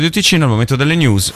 Ticino, al momento delle news.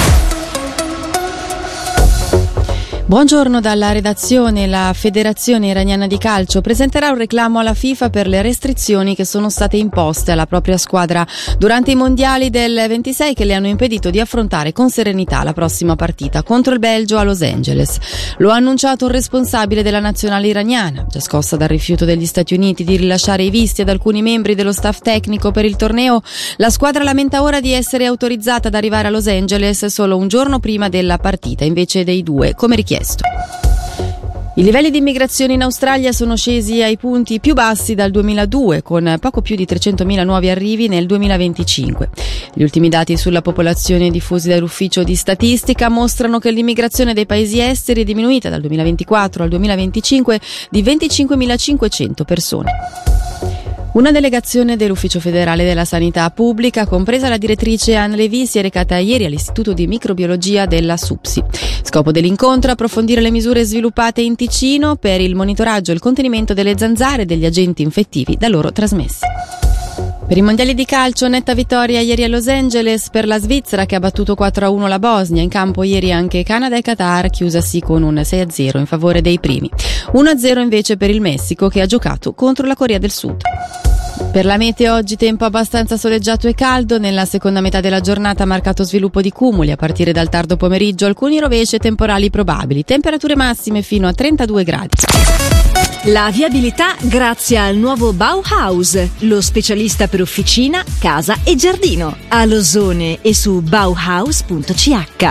Buongiorno dalla redazione. La Federazione Iraniana di Calcio presenterà un reclamo alla FIFA per le restrizioni che sono state imposte alla propria squadra durante i mondiali del 26 che le hanno impedito di affrontare con serenità la prossima partita contro il Belgio a Los Angeles. Lo ha annunciato un responsabile della nazionale iraniana, già scossa dal rifiuto degli Stati Uniti di rilasciare i visti ad alcuni membri dello staff tecnico per il torneo. La squadra lamenta ora di essere autorizzata ad arrivare a Los Angeles solo un giorno prima della partita invece dei 2, come richiesto. I livelli di immigrazione in Australia sono scesi ai punti più bassi dal 2002, con poco più di 300.000 nuovi arrivi nel 2025. Gli ultimi dati sulla popolazione diffusi dall'Ufficio di Statistica mostrano che l'immigrazione dei paesi esteri è diminuita dal 2024 al 2025 di 25.500 persone. Una delegazione dell'Ufficio federale della sanità pubblica, compresa la direttrice Anne Levy, si è recata ieri all'Istituto di Microbiologia della SUPSI. Scopo dell'incontro: approfondire le misure sviluppate in Ticino per il monitoraggio e il contenimento delle zanzare e degli agenti infettivi da loro trasmessi. Per i mondiali di calcio, netta vittoria ieri a Los Angeles per la Svizzera, che ha battuto 4-1 la Bosnia. In campo ieri anche Canada e Qatar, chiusasi con un 6-0 in favore dei primi. 1-0 invece per il Messico, che ha giocato contro la Corea del Sud. Per la meteo oggi tempo abbastanza soleggiato e caldo. Nella seconda metà della giornata marcato sviluppo di cumuli. A partire dal tardo pomeriggio alcuni rovesci e temporali probabili. Temperature massime fino a 32 gradi. La viabilità grazie al nuovo Bauhaus, lo specialista per officina, casa e giardino. A Losone e su bauhaus.ch.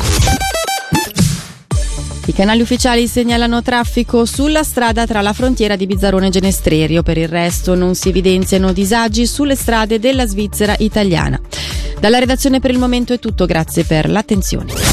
I canali ufficiali segnalano traffico sulla strada tra la frontiera di Bizzarrone e Genestrerio. Per il resto non si evidenziano disagi sulle strade della Svizzera italiana. Dalla redazione per il momento è tutto, grazie per l'attenzione.